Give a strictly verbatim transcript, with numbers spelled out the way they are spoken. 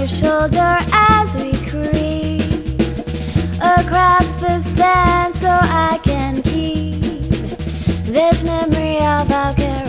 your shoulder as we creep across the sand so I can keep this memory of our